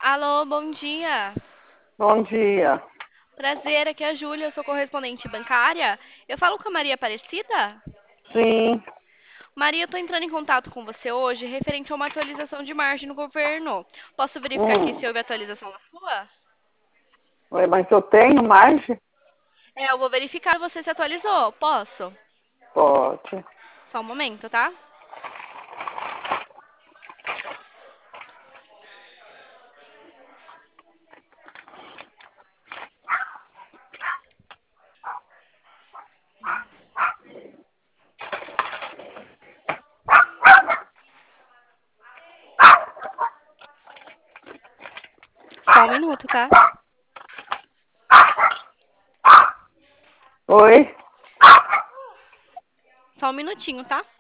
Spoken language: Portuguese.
Alô, bom dia. Bom dia. Prazer, aqui é a Júlia, eu sou correspondente bancária. Eu falo com a Maria Aparecida? Sim. Maria, eu tô entrando em contato com você hoje referente a uma atualização de margem no governo. Posso verificar aqui se Hum. houve atualização na sua? Oi, mas eu tenho margem? Eu vou verificar se você se atualizou. Posso? Pode. Só um momento, tá? Só um minuto, tá? Oi? Só um minutinho, tá?